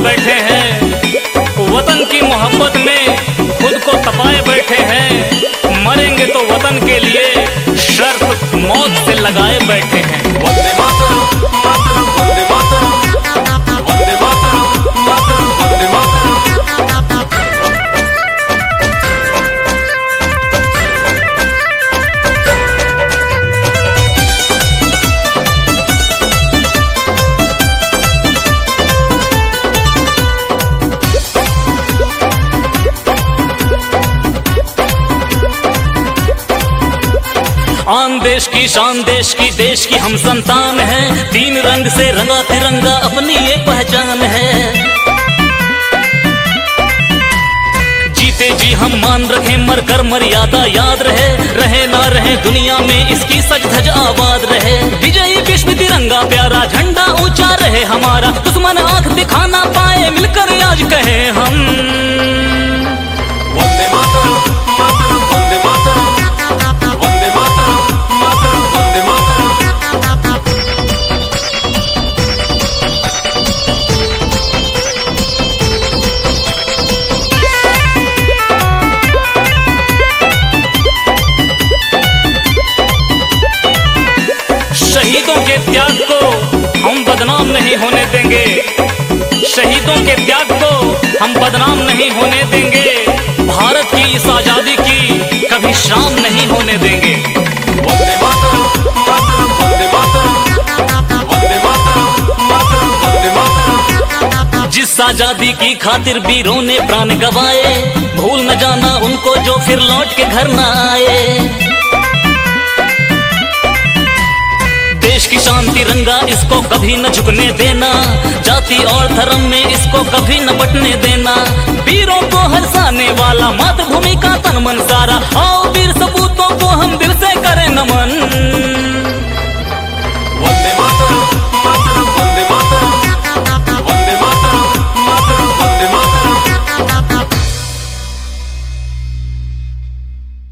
बैठे हैं, वतन की मोहब्बत में खुद को तपाए बैठे हैं। मरेंगे तो वतन के लिए, शर्त मौत से लगाए बैठे हैं। वंदे मातरम, मातरम, वंदे मातरम, वंदे मातरम, मातरम, वंदे मातरम। आन देश की शान, देश की, देश की हम संतान हैं। तीन रंग से रंगा तिरंगा अपनी ये पहचान है। जीते जी हम मान रखें, मर कर मर्यादा याद रहे। रहे ना रहे दुनिया में इसकी सज धज आबाद रहे। विजयी विश्व तिरंगा प्यारा झंडा ऊंचा रहे हमारा। दुश्मन आंख दिखाना पाए, मिलकर आज कहे हम। वंदे मातरम, मातरम, वंदे मातरम, वंदे मातरम, मातरम, वंदे मातरम। शहीदों के त्याग को हम बदनाम नहीं होने देंगे। शहीदों के त्याग को हम बदनाम नहीं होने देंगे। भारत की इस आजादी की कभी शाम नहीं होने देंगे। वंदे मातरम, मातरम, वंदे मातरम, वंदे मातरम, मातरम, वंदे मातरम। जिस आजादी की खातिर वीरों ने प्राण गवाए, भूल न जाना उनको जो फिर लौट के घर न आए। देश की शान तिरंगा, इसको कभी न झुकने देना। जाति और धर्म में इसको कभी न बटने देना। वीरों को हरसाने वाला मातृभूमि का तन मन सारा। आओ वीर सपूतों को हम दिल से